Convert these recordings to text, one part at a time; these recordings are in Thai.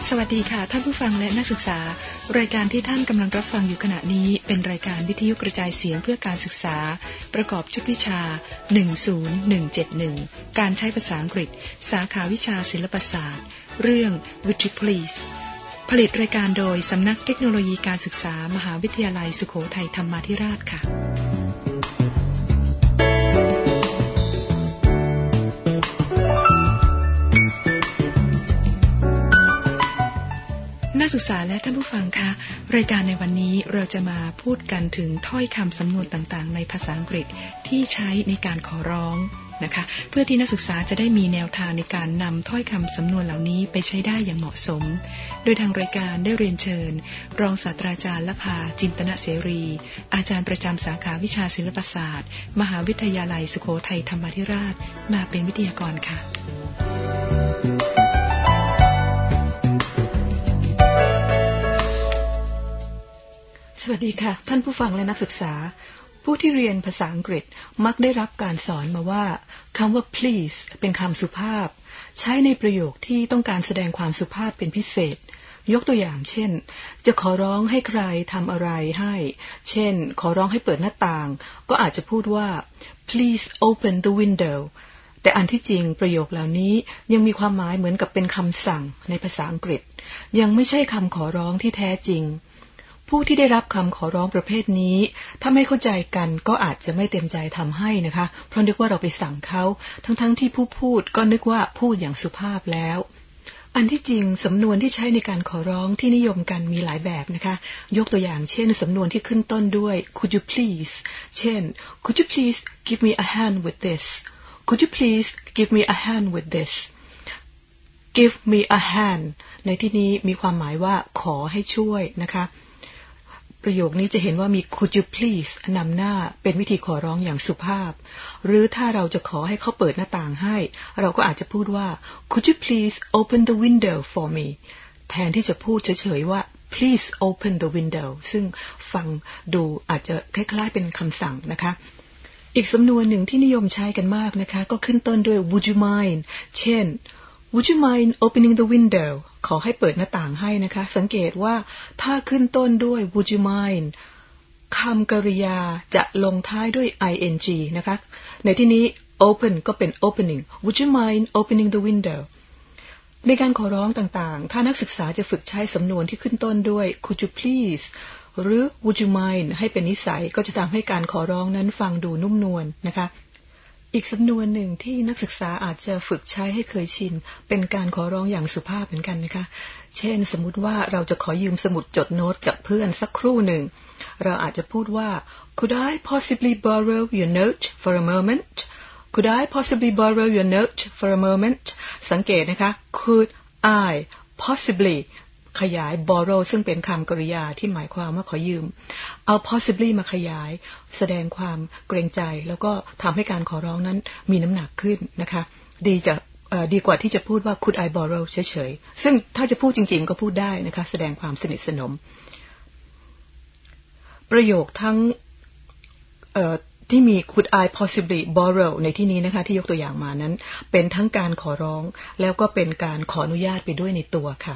สวัสดีค่ะท่านผู้ฟังและนักศึกษารายการที่ท่านกำลังรับฟังอยู่ขณะนี้เป็นรายการวิทยุกระจายเสียงเพื่อการศึกษาประกอบชุดวิชา10171การใช้ภาษาอังกฤษสาขาวิชาศิลปศาสตร์เรื่อง Would you please ผลิตรายการโดยสำนักเทคโนโลยีการศึกษามหาวิทยาลัยสุโขทัยธรรมาธิราชค่ะนักศึกษาและท่านผู้ฟังคะรายการในวันนี้เราจะมาพูดกันถึงถ้อยคำสำนวนต่างๆในภาษาอังกฤษที่ใช้ในการขอร้องนะคะเพื่อที่นักศึกษาจะได้มีแนวทางในการนำถ้อยคำสำนวนเหล่านี้ไปใช้ได้อย่างเหมาะสมโดยทางรายการได้เรียนเชิญรองศาสตราจารย์ละภาจินตนะเสรีอาจารย์ประจำสาขาวิชาศิลปศาสตร์มหาวิทยาลัยสุโขทัยธรรมาธิราชมาเป็นวิทยากรค่ะสวัสดีค่ะท่านผู้ฟังและนักศึกษาผู้ที่เรียนภาษาอังกฤษมักได้รับการสอนมาว่าคำว่า please เป็นคำสุภาพใช้ในประโยคที่ต้องการแสดงความสุภาพเป็นพิเศษยกตัวอย่างเช่นจะขอร้องให้ใครทำอะไรให้เช่นขอร้องให้เปิดหน้าต่างก็อาจจะพูดว่า please open the window แต่อันที่จริงประโยคเหล่านี้ยังมีความหมายเหมือนกับเป็นคำสั่งในภาษาอังกฤษยังไม่ใช่คำขอร้องที่แท้จริงผู้ที่ได้รับคำขอร้องประเภทนี้ถ้าไม่เข้าใจกันก็อาจจะไม่เต็มใจทำให้นะคะเพราะนึกว่าเราไปสั่งเขาทั้งที่ผู้พูดก็นึกว่าพูดอย่างสุภาพแล้วอันที่จริงสำนวนที่ใช้ในการขอร้องที่นิยมกันมีหลายแบบนะคะยกตัวอย่างเช่นสำนวนที่ขึ้นต้นด้วย could you please เช่น could you please give me a hand with this could you please give me a hand with this give me a hand ในที่นี้มีความหมายว่าขอให้ช่วยนะคะประโยคนี้จะเห็นว่ามี could you please นำหน้าเป็นวิธีขอร้องอย่างสุภาพหรือถ้าเราจะขอให้เขาเปิดหน้าต่างให้เราก็อาจจะพูดว่า could you please open the window for me แทนที่จะพูดเฉยๆว่า please open the window ซึ่งฟังดูอาจจะคล้ายๆเป็นคำสั่งนะคะอีกสำนวนหนึ่งที่นิยมใช้กันมากนะคะก็ขึ้นต้นด้วย would you mind เช่นWould you mind opening the window ขอให้เปิดหน้าต่างให้นะคะสังเกตว่าถ้าขึ้นต้นด้วย Would you mind คำกริยาจะลงท้ายด้วย ing นะคะในที่นี้ open ก็เป็น opening Would you mind opening the window ในการขอร้องต่างๆถ้านักศึกษาจะฝึกใช้สำนวนที่ขึ้นต้นด้วย Could you please หรือ Would you mind ให้เป็นนิสัยก็จะทำให้การขอร้องนั้นฟังดูนุ่มนวลนะคะอีกสำนวนหนึ่งที่นักศึกษาอาจจะฝึกใช้ให้เคยชินเป็นการขอร้องอย่างสุภาพเหมือนกันนะคะเช่นสมมุติว่าเราจะขอยืมสมุดจดโน้ตจากเพื่อนสักครู่หนึ่งเราอาจจะพูดว่า Could I possibly borrow your note for a moment Could I possibly borrow your note for a moment สังเกตนะคะ Could I possiblyขยาย borrow ซึ่งเป็นคำกริยาที่หมายความว่าขอยืมเอา possibly มาขยายแสดงความเกรงใจแล้วก็ทำให้การขอร้องนั้นมีน้ำหนักขึ้นนะคะดีกว่าที่จะพูดว่า could I borrow เฉยๆซึ่งถ้าจะพูดจริงๆก็พูดได้นะคะแสดงความสนิทสนมประโยคทั้งที่มี could I possibly borrow ในที่นี้นะคะที่ยกตัวอย่างมานั้นเป็นทั้งการขอร้องแล้วก็เป็นการขออนุญาตไปด้วยในตัวค่ะ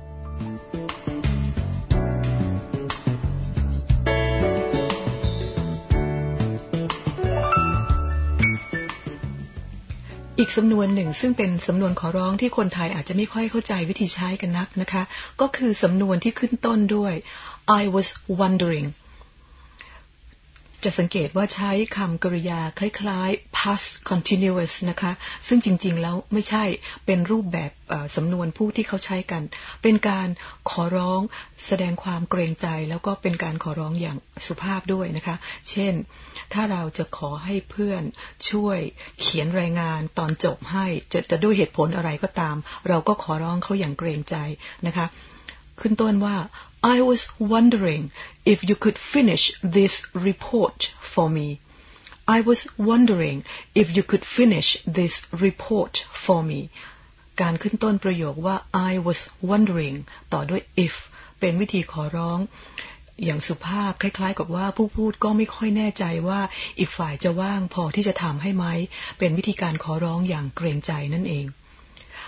อีกสำนวนหนึ่งซึ่งเป็นสำนวนขอร้องที่คนไทยอาจจะไม่ค่อยเข้าใจวิธีใช้กันนักนะคะก็คือสำนวนที่ขึ้นต้นด้วย I was wondering จะสังเกตว่าใช้คำกริยาคล้ายๆ past continuous นะคะซึ่งจริงๆแล้วไม่ใช่เป็นรูปแบบสำนวนผู้ที่เขาใช้กันเป็นการขอร้องแสดงความเกรงใจแล้วก็เป็นการขอร้องอย่างสุภาพด้วยนะคะเช่นถ้าเราจะขอให้เพื่อนช่วยเขียนรายงานตอนจบให้จะด้วยเหตุผลอะไรก็ตามเราก็ขอร้องเขาอย่างเกรงใจนะคะขึ้นต้นว่า I was wondering if you could finish this report for me. I was wondering if you could finish this report for me. การขึ้นต้นประโยคว่า I was wondering ต่อด้วย if เป็นวิธีขอร้องอย่างสุภาพคล้ายๆกับว่าผู้พูดก็ไม่ค่อยแน่ใจว่าอีกฝ่ายจะว่างพอที่จะทำให้ไหมเป็นวิธีการขอร้องอย่างเกรงใจนั่นเอง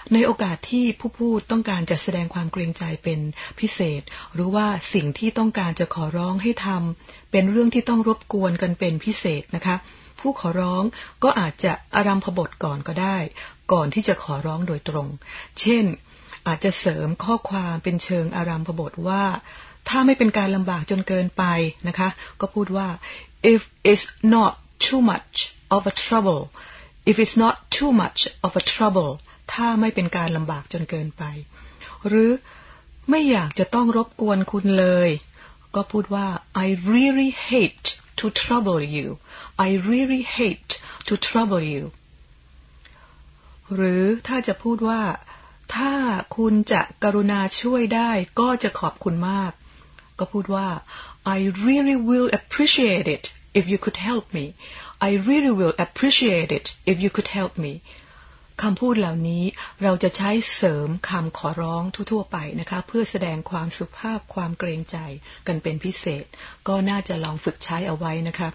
ในโอกาสที่ผู้พูดต้องการจะแสดงความเกรงใจเป็นพิเศษหรือว่าสิ่งที่ต้องการจะขอร้องให้ทำเป็นเรื่องที่ต้องรบกวนกันเป็นพิเศษนะคะผู้ขอร้องก็อาจจะอารัมภบทก่อนก็ได้ก่อนที่จะขอร้องโดยตรงเช่นอาจจะเสริมข้อความเป็นเชิงอารัมภบทว่าถ้าไม่เป็นการลำบากจนเกินไปนะคะก็พูดว่า if it's not too much of a trouble if it's not too much of a trouble ถ้าไม่เป็นการลำบากจนเกินไปหรือไม่อยากจะต้องรบกวนคุณเลยก็พูดว่า I really hate to trouble you I really hate to trouble you หรือถ้าจะพูดว่าถ้าคุณจะกรุณาช่วยได้ก็จะขอบคุณมากก็พูดว่า I really will appreciate it if you could help me I really will appreciate it if you could help me คำพูดเหล่านี้เราจะใช้เสริมคำขอร้องทั่วๆไปนะคะเพื่อแสดงความสุภาพความเกรงใจกันเป็นพิเศษก็น่าจะลองฝึกใช้เอาไว้นะคะ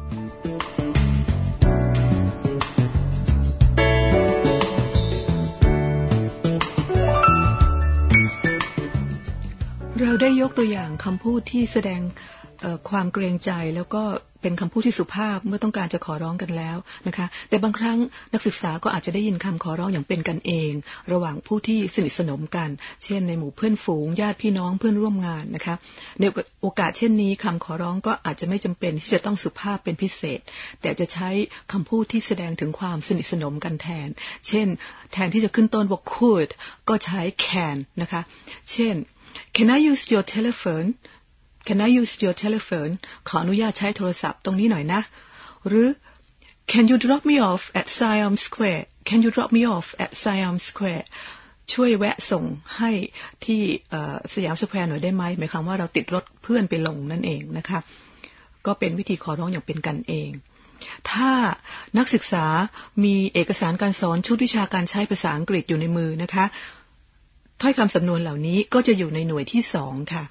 เราได้ยกตัวอย่างคำพูดที่แสดงความเกรงใจแล้วก็เป็นคำพูดที่สุภาพเมื่อต้องการจะขอร้องกันแล้วนะคะแต่บางครั้งนักศึกษาก็อาจจะได้ยินคำขอร้องอย่างเป็นกันเองระหว่างผู้ที่สนิทสนมกันเช่นในหมู่เพื่อนฝูงญาติพี่น้องเพื่อนร่วมงานนะคะในโอกาสเช่นนี้คำขอร้องก็อาจจะไม่จำเป็นที่จะต้องสุภาพเป็นพิเศษแต่จะใช้คำพูดที่แสดงถึงความสนิทสนมกันแทนเช่นแทนที่จะขึ้นต้นว่า could ก็ใช้ can นะคะเช่นCan I use your telephone? Can I use your telephone? ขออนุญาตใช้โทรศัพท์ตรงนี้หน่อยนะหรือ Can you drop me off at Siam Square? Can you drop me off at Siam Square? ช่วยแวะส่งให้ที่สยามสแควร์หน่อยได้ไหมหมายความว่าเราติดรถเพื่อนไปลงนั่นเองนะคะก็เป็นวิธีขอร้องอย่างเป็นกันเองถ้านักศึกษามีเอกสารการสอนชุดวิชาการใช้ภาษาอังกฤษอยู่ในมือนะคะถ้อยคำสำนวนเหล่านี้ก็จะอยู่ในหน่วยที่2ค่ะ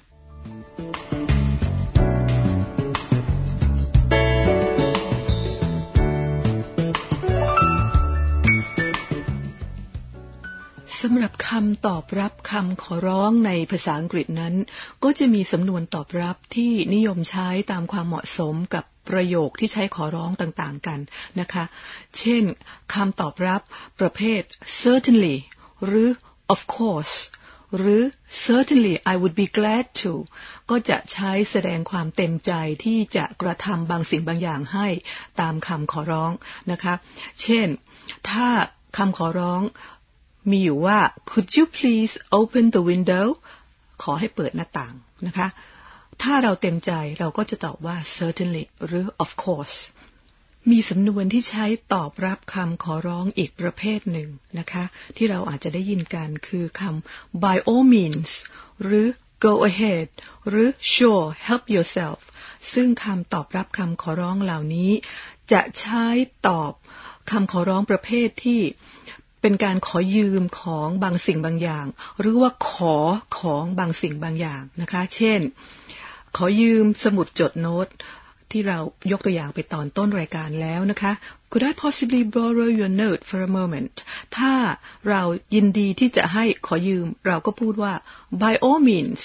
สำหรับคำตอบรับคำขอร้องในภาษาอังกฤษนั้นก็จะมีสำนวนตอบรับที่นิยมใช้ตามความเหมาะสมกับประโยคที่ใช้ขอร้องต่างๆกันนะคะเช่นคำตอบรับประเภท certainly หรือOf course หรือ Certainly I would be glad to ก็จะใช้แสดงความเต็มใจที่จะกระทำบางสิ่งบางอย่างให้ตามคำขอร้องนะคะเช่นถ้าคำขอร้องมีอยู่ว่า Could you please open the window ขอให้เปิดหน้าต่างนะคะถ้าเราเต็มใจเราก็จะตอบว่า Certainly หรือ Of courseมีสำนวนที่ใช้ตอบรับคำขอร้องอีกประเภทหนึ่งนะคะที่เราอาจจะได้ยินกันคือคำ by all means หรือ go ahead หรือ sure help yourself ซึ่งคำตอบรับคำขอร้องเหล่านี้จะใช้ตอบคำขอร้องประเภทที่เป็นการขอยืมของบางสิ่งบางอย่างหรือว่าขอของบางสิ่งบางอย่างนะคะเช่นขอยืมสมุดจดโน้ตที่เรายกตัวอย่างไปตอนต้นรายการแล้วนะคะ Could I possibly borrow your note for a moment ถ้าเรายินดีที่จะให้ขอยืมเราก็พูดว่า by all means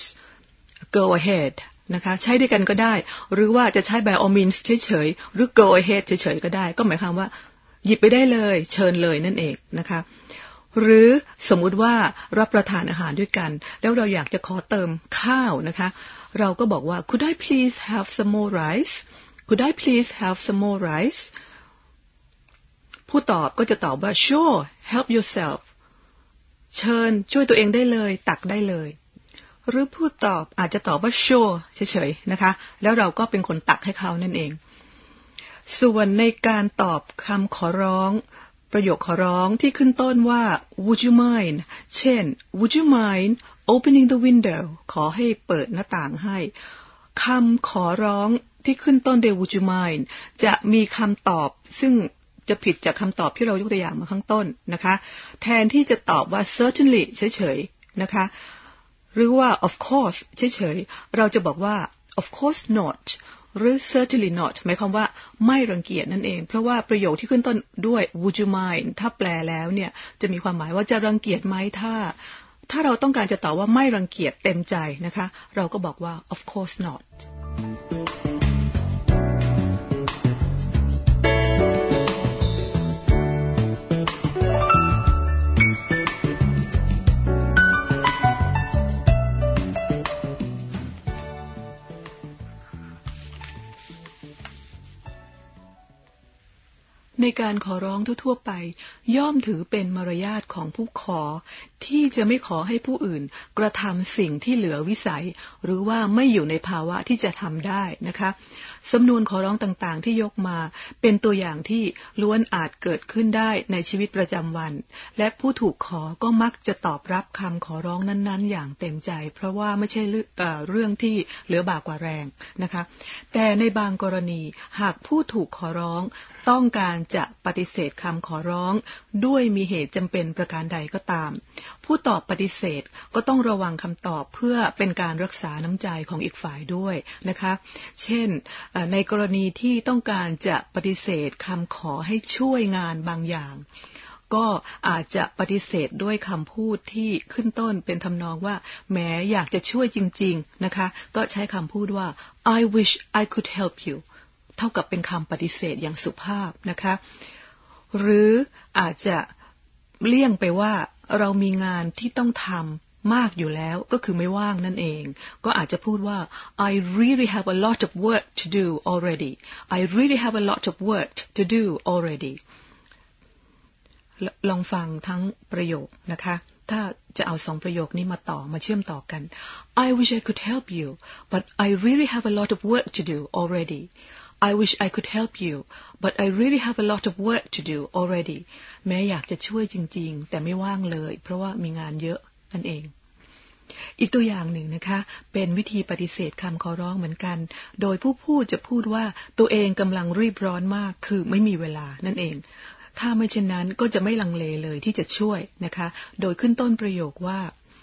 go ahead นะคะใช้ด้วยกันก็ได้หรือว่าจะใช้ by all means เฉยๆหรือ go ahead เฉยๆก็ได้ก็หมายความว่าหยิบไปได้เลยเชิญเลยนั่นเองนะคะหรือสมมุติว่ารับประทานอาหารด้วยกันแล้วเราอยากจะขอเติมข้าวนะคะเราก็บอกว่า Could I please have some more rice Could I please have some more rice ผู้ตอบก็จะตอบว่า Sure help yourself เชิญช่วยตัวเองได้เลยตักได้เลยหรือผู้ตอบอาจจะตอบว่า Sure เฉยๆนะคะแล้วเราก็เป็นคนตักให้เขานั่นเองส่วนในการตอบคำขอร้องประโยคขอร้องที่ขึ้นต้นว่า Would you mind เช่น Would you mind opening the window ขอให้เปิดหน้าต่างให้คำขอร้องที่ขึ้นต้นด้วย Would you mind จะมีคำตอบซึ่งจะผิดจากคำตอบที่เรายกตัวอย่างมาข้างต้นนะคะแทนที่จะตอบว่า certainly เฉยๆนะคะหรือว่า of course เฉยๆเราจะบอกว่า of course not หรือ certainly not หมายความว่าไม่รังเกียจนั่นเองเพราะว่าประโยคที่ขึ้นต้นด้วย would you mind ถ้าแปลแล้วเนี่ยจะมีความหมายว่าจะรังเกียจไหมถ้าเราต้องการจะตอบว่าไม่รังเกียจเต็มใจนะคะเราก็บอกว่า of course notในการขอร้องทั่วๆไปย่อมถือเป็นมารยาทของผู้ขอที่จะไม่ขอให้ผู้อื่นกระทำสิ่งที่เหลือวิสัยหรือว่าไม่อยู่ในภาวะที่จะทำได้นะคะสำนวนขอร้องต่างๆที่ยกมาเป็นตัวอย่างที่ล้วนอาจเกิดขึ้นได้ในชีวิตประจำวันและผู้ถูกขอก็มักจะตอบรับคำขอร้องนั้นๆอย่างเต็มใจเพราะว่าไม่ใช่เรื่องที่เหลือบากกว่าแรงนะคะแต่ในบางกรณีหากผู้ถูกขอร้องต้องการจะปฏิเสธคำขอร้องด้วยมีเหตุจำเป็นประการใดก็ตามผู้ตอบปฏิเสธก็ต้องระวังคำตอบเพื่อเป็นการรักษาน้ำใจของอีกฝ่ายด้วยนะคะเช่นในกรณีที่ต้องการจะปฏิเสธคำขอให้ช่วยงานบางอย่างก็อาจจะปฏิเสธด้วยคำพูดที่ขึ้นต้นเป็นทำนองว่าแหมอยากจะช่วยจริงๆนะคะก็ใช้คำพูดว่า I wish I could help youเท่ากับเป็นคำปฏิเสธอย่างสุภาพนะคะหรืออาจจะเลี่ยงไปว่าเรามีงานที่ต้องทำมากอยู่แล้วก็คือไม่ว่างนั่นเองก็อาจจะพูดว่า I really have a lot of work to do already I really have a lot of work to do already ลองฟังทั้งประโยคนะคะถ้าจะเอาสองประโยคนี้มาเชื่อมต่อกัน I wish I could help you but I really have a lot of work to do already I wish I could help you but I really have a lot of work to do already แม้อยากจะช่วยจริงๆแต่ไม่ว่างเลยเพราะว่ามีงานเยอะนั่นเองอีกตัวอย่างหนึ่งนะคะเป็นวิธีปฏิเสธคำขอร้องเหมือนกันโดยผู้พูดจะพูดว่าตัวเองกำลังรีบร้อนมากคือไม่มีเวลานั่นเองถ้าไม่เช่นนั้นก็จะไม่ลังเลเลยที่จะช่วยนะคะโดยขึ้นต้นประโยคว่า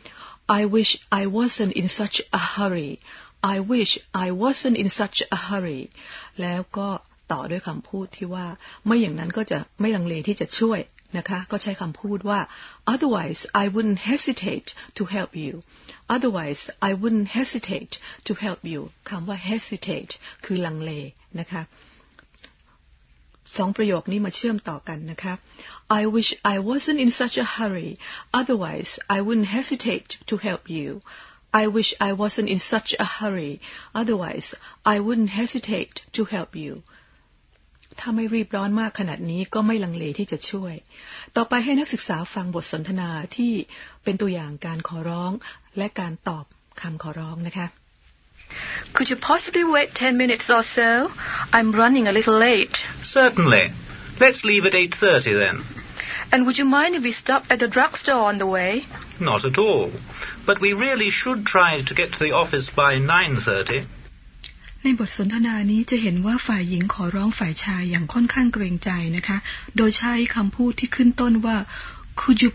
I wish I wasn't in such a hurry I wish I wasn't in such a hurry แล้วก็ต่อด้วยคำพูดที่ว่าไม่อย่างนั้นก็จะไม่ลังเลที่จะช่วยนะคะก็ใช้คำพูดว่า otherwise I wouldn't hesitate to help you otherwise I wouldn't hesitate to help you คำว่า hesitate คือลังเลนะคะสองประโยคนี้มาเชื่อมต่อกันนะคะ I wish I wasn't in such a hurry otherwise I wouldn't hesitate to help you I wish I wasn't in such a hurry otherwise I wouldn't hesitate to help you ถ้าไม่รีบร้อนมากขนาดนี้ก็ไม่ลังเลที่จะช่วยต่อไปให้นักศึกษาฟังบทสนทนาที่เป็นตัวอย่างการขอร้องและการตอบคำขอร้องนะคะ Could you possibly wait 10 minutes or so? I'm running a little late. Certainly. Let's leave at 8:30 then. And would you mind if we stop at the drugstore on the way? Not at all. But we really should try to get to the office by 9:30. ในบทสนทนานี้จะเห็นว่าฝ่ายหญิงขอร้องฝ่ายชายอย่างค่อนข้างเกรงใจนะคะโดยใช้คำพูดที่ขึ้นต้นว่า Could you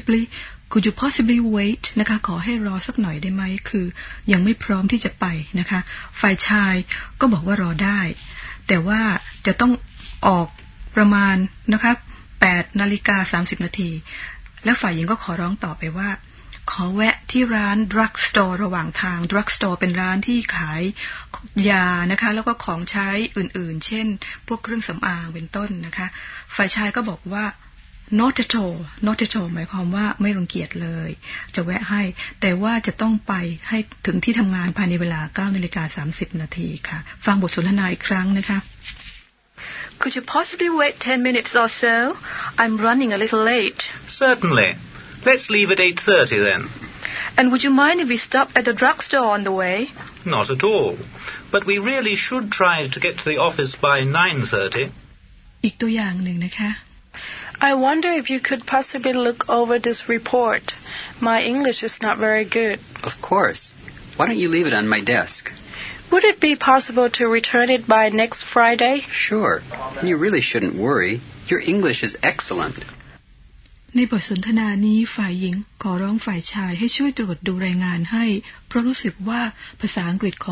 possibly wait นะคะขอให้รอสักหน่อยได้ไหมคือยังไม่พร้อมที่จะไปนะคะฝ่ายชายก็บอกว่ารอได้แต่ว่าจะต้องออกประมาณนะคะ8:30 น.แล้วฝ่ายหญิงก็ขอร้องต่อไปว่าขอแวะที่ร้าน drugstore ระหว่างทาง drugstore เป็นร้านที่ขายยานะคะแล้วก็ของใช้อื่นๆเช่นพวกเครื่องสำอางเป็นต้นนะคะฝ่ายชายก็บอกว่า not at all หมายความว่าไม่รังเกียจเลยจะแวะให้แต่ว่าจะต้องไปให้ถึงที่ทำงานภายในเวลา 9:30 น.ค่ะฟังบทสนทนาอีกครั้งนะคะ Could you possibly wait 10 minutes or so? I'm running a little late. Certainly. Let's leave at 8:30 then. And would you mind if we stop at the drugstore on the way? Not at all. But we really should try to get to the office by 9:30. อีกตัวอย่างหนึ่งนะคะ I wonder if you could possibly look over this report. My English is not very good. Of course. Why don't you leave it on my desk? Would it be possible to return it by next Friday? Sure. And you really shouldn't worry. Your English is excellent. ในบทสนทนานี้ฝ่ายหญิงขอร้องฝ่ายชายให้ช่วยตรวจดูรายงานให้เพราะรู้สึกว่าภาษาอังกฤษของ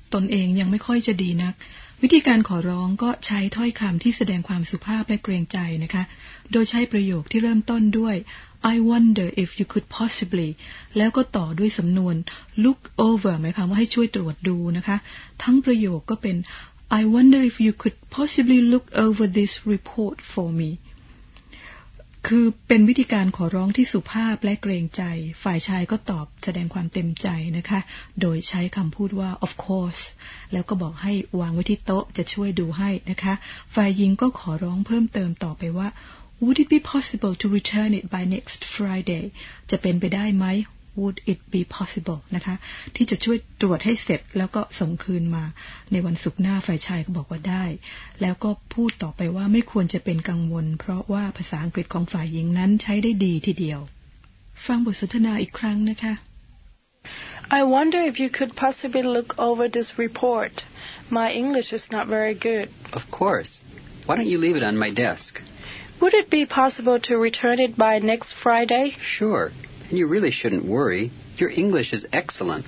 ตนเองยังไม่ค่อยจะดีนักวิธีการขอร้องก็ใช้ถ้อยคำที่แสดงความสุภาพและเกรงใจนะคะโดยใช้ประโยคที่เริ่มต้นด้วย I wonder if you could possibly แล้วก็ต่อด้วยสำนวน look over หมายความว่าให้ช่วยตรวจดูนะคะทั้งประโยคก็เป็น I wonder if you could possibly look over this report for me คือเป็นวิธีการขอร้องที่สุภาพและเกรงใจฝ่ายชายก็ตอบแสดงความเต็มใจนะคะโดยใช้คำพูดว่า of course แล้วก็บอกให้วางไว้ที่โต๊ะจะช่วยดูให้นะคะฝ่ายหญิงก็ขอร้องเพิ่มเติมต่อไปว่า would it be possible to return it by next Friday จะเป็นไปได้ไหม would it be possible นะคะที่จะช่วยตรวจให้เสร็จแล้วก็ส่งคืนมาในวันศุกร์หน้าฝ่ายชายก็บอกว่าได้แล้วก็พูดต่อไปว่าไม่ควรจะเป็นกังวลเพราะว่าภาษาอังกฤษของฝ่ายหญิงนั้นใช้ได้ดีทีเดียวฟังบทสนทนาอีกครั้งนะคะ I wonder if you could possibly look over this report. My English is not very good. Of course. Why don't you leave it on my desk? Would it be possible to return it by next Friday? Sure.And you really shouldn't worry. Your English is excellent.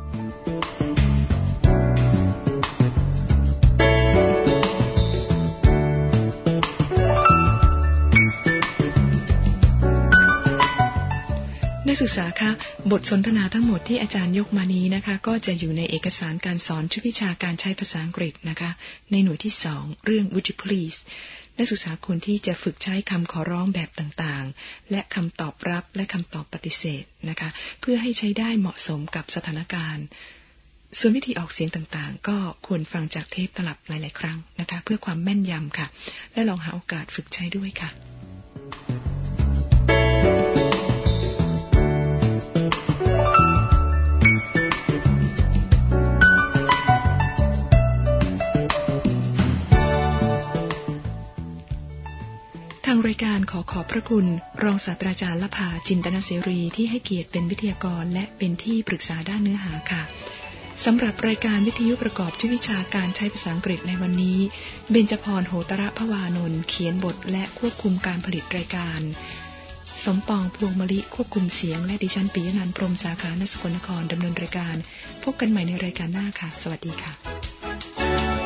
นักศึกษาคะบทสนทนาทั้งหมดที่อาจารย์ยกมานี้นะคะก็จะอยู่ในเอกสารการสอนชุดวิชาการใช้ภาษาอังกฤษนะคะในหน่วยที่2เรื่อง Would you please นักศึกษาควรที่จะฝึกใช้คำขอร้องแบบต่างๆและคำตอบรับและคำตอบปฏิเสธนะคะเพื่อให้ใช้ได้เหมาะสมกับสถานการณ์ส่วนวิธีออกเสียงต่างๆก็ควรฟังจากเทปตลับหลายๆครั้งนะคะเพื่อความแม่นยำค่ะและลองหาโอกาสฝึกใช้ด้วยค่ะทางรายการขอบพระคุณรองศาสตราจารย์ละภาจินตนเสรีที่ให้เกียรติเป็นวิทยากรและเป็นที่ปรึกษาด้านเนื้อหาค่ะสำหรับรายการวิทยุประกอบชื่อวิชาการใช้ภาษาอังกฤษในวันนี้เบญจพรโหตระพวานนท์เขียนบทและควบคุมการผลิตรายการสมปองพวงมลิควบคุมเสียงและดิฉันปิยนันท์พรหมสาขาณสกลนครดำเนินรายการพบกันใหม่ในรายการหน้าค่ะสวัสดีค่ะ